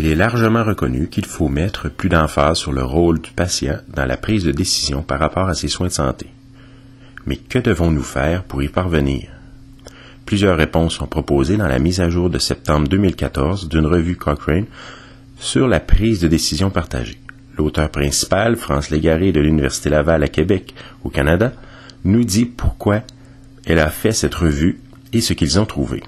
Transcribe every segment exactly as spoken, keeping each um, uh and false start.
Il est largement reconnu qu'il faut mettre plus d'emphase sur le rôle du patient dans la prise de décision par rapport à ses soins de santé. Mais que devons-nous faire pour y parvenir? Plusieurs réponses sont proposées dans la mise à jour de septembre deux mille quatorze d'une revue Cochrane sur la prise de décision partagée. L'auteur principal, France Légaré de l'Université Laval à Québec, au Canada, nous dit pourquoi elle a fait cette revue et ce qu'ils ont trouvé.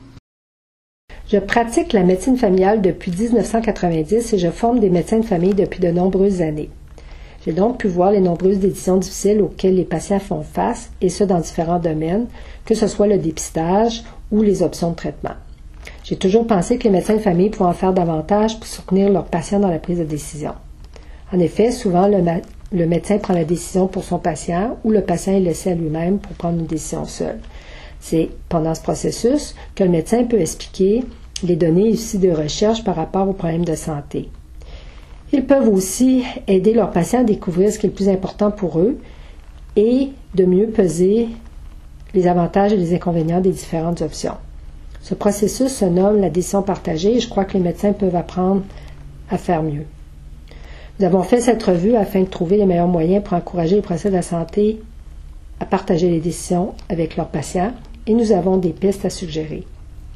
Je pratique la médecine familiale depuis dix-neuf cent quatre-vingt-dix et je forme des médecins de famille depuis de nombreuses années. J'ai donc pu voir les nombreuses décisions difficiles auxquelles les patients font face, et ce dans différents domaines, que ce soit le dépistage ou les options de traitement. J'ai toujours pensé que les médecins de famille pouvaient en faire davantage pour soutenir leurs patients dans la prise de décision. En effet, souvent, le, ma- le médecin prend la décision pour son patient ou le patient est laissé à lui-même pour prendre une décision seule. C'est pendant ce processus que le médecin peut expliquer les données issues de recherche par rapport aux problèmes de santé. Ils peuvent aussi aider leurs patients à découvrir ce qui est le plus important pour eux et de mieux peser les avantages et les inconvénients des différentes options. Ce processus se nomme la décision partagée et je crois que les médecins peuvent apprendre à faire mieux. Nous avons fait cette revue afin de trouver les meilleurs moyens pour encourager les professionnels de la santé à partager les décisions avec leurs patients et nous avons des pistes à suggérer.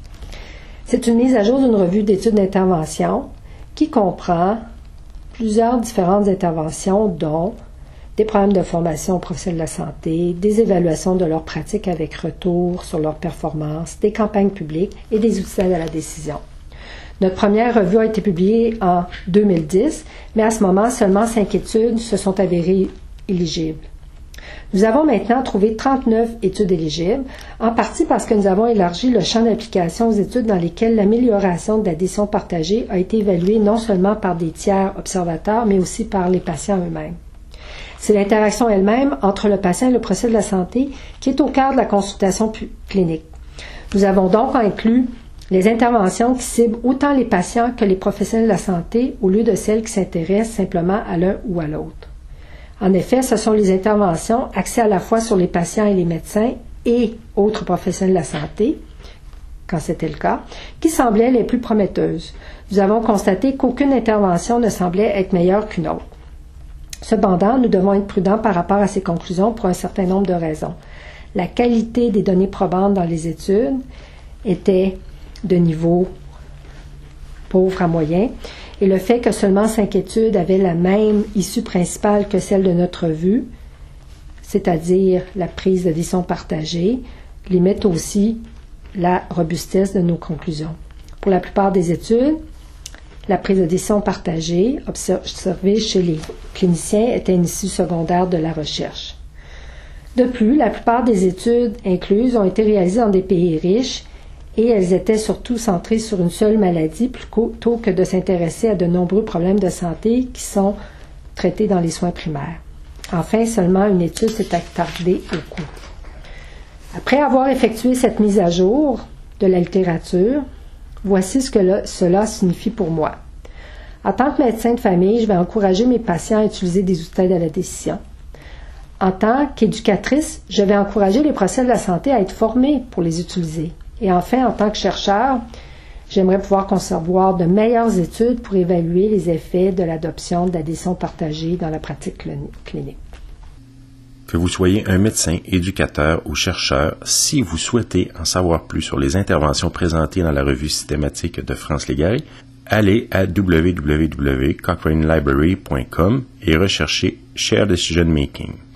C'est une mise à jour d'une revue d'études d'intervention qui comprend plusieurs différentes interventions, dont des programmes de formation aux professionnels de la santé, des évaluations de leurs pratiques avec retour sur leurs performances, des campagnes publiques et des outils d'aide à la décision. Notre première revue a été publiée en deux mille dix, mais à ce moment, seulement cinq études se sont avérées éligibles. Nous avons maintenant trouvé trente-neuf études éligibles, en partie parce que nous avons élargi le champ d'application aux études dans lesquelles l'amélioration de la décision partagée a été évaluée non seulement par des tiers observateurs, mais aussi par les patients eux-mêmes. C'est l'interaction elle-même entre le patient et le professionnel de la santé qui est au cœur de la consultation clinique. Nous avons donc inclus les interventions qui ciblent autant les patients que les professionnels de la santé au lieu de celles qui s'intéressent simplement à l'un ou à l'autre. En effet, ce sont les interventions axées à la fois sur les patients et les médecins et autres professionnels de la santé, quand c'était le cas, qui semblaient les plus prometteuses. Nous avons constaté qu'aucune intervention ne semblait être meilleure qu'une autre. Cependant, nous devons être prudents par rapport à ces conclusions pour un certain nombre de raisons. La qualité des données probantes dans les études était de niveau pauvre à moyen, et le fait que seulement cinq études avaient la même issue principale que celle de notre revue, c'est-à-dire la prise de décision partagée, limite aussi la robustesse de nos conclusions. Pour la plupart des études, la prise de décision partagée observée chez les cliniciens était une issue secondaire de la recherche. De plus, la plupart des études incluses ont été réalisées dans des pays riches et elles étaient surtout centrées sur une seule maladie plutôt que de s'intéresser à de nombreux problèmes de santé qui sont traités dans les soins primaires. Enfin, seulement une étude s'est attardée au coût. Après avoir effectué cette mise à jour de la littérature, voici ce que le, cela signifie pour moi. En tant que médecin de famille, je vais encourager mes patients à utiliser des outils d'aide à la décision. En tant qu'éducatrice, je vais encourager les professionnels de la santé à être formés pour les utiliser. Et enfin, en tant que chercheur, j'aimerais pouvoir concevoir de meilleures études pour évaluer les effets de l'adoption de la décision partagée dans la pratique clinique. Que vous soyez un médecin, éducateur ou chercheur, si vous souhaitez en savoir plus sur les interventions présentées dans la revue systématique de France Légaré, allez à w w w point cochrane library point com et recherchez Shared Decision Making.